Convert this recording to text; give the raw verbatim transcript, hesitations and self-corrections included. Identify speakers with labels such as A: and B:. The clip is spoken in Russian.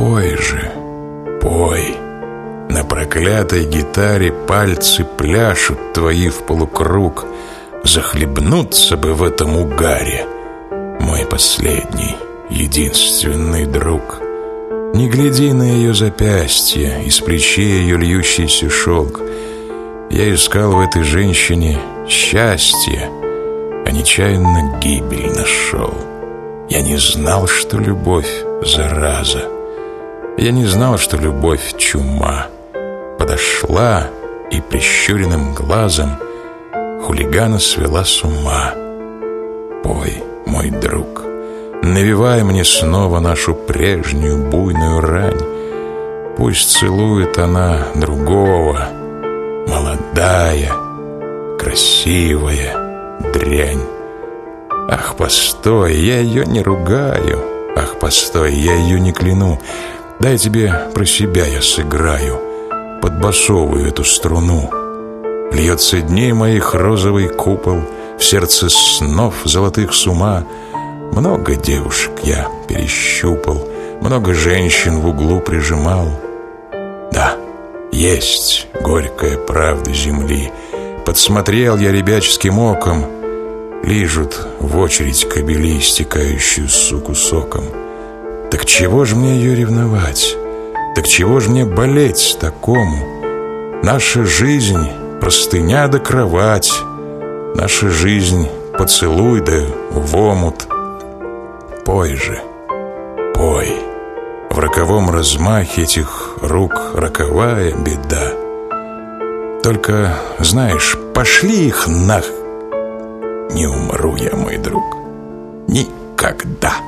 A: Пой же, пой. На проклятой гитаре пальцы пляшут твои в полукруг. Захлебнуться бы в этом угаре, мой последний, единственный друг. Не гляди на ее запястье, из плечей ее льющийся шелк. Я искал в этой женщине счастье, а нечаянно гибель нашел. Я не знал, что любовь зараза. Я не знал, что любовь чума. Подошла и прищуренным глазом хулигана свела с ума. Пой, мой друг, навевай мне снова нашу прежнюю буйную рань. Пусть целует она другого, молодая, красивая дрянь. Ах, постой, я ее не ругаю. Ах, постой, я ее не кляну. Дай тебе про себя я сыграю под басовую эту струну. Льется дней моих розовый купол, в сердце снов золотых с ума. Много девушек я перещупал, много женщин в углу прижимал. Да, есть горькая правда земли. Подсмотрел я ребяческим оком, лижут в очередь кобели, стекающую суку соком. Так чего ж мне ее ревновать? Так чего ж мне болеть такому? Наша жизнь — простыня да кровать, наша жизнь — поцелуй да в омут. Пой же, пой. В роковом размахе этих рук роковая беда. Только, знаешь, пошли их нах. Не умру я, мой друг, никогда.